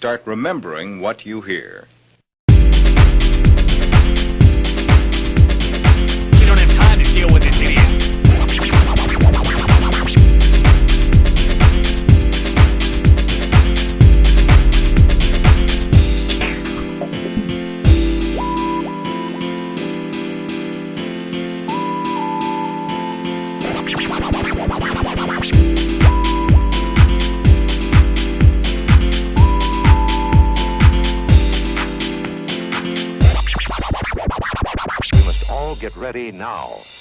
start remembering what you hear. We don't have time to deal with this idiot. We must all get ready now.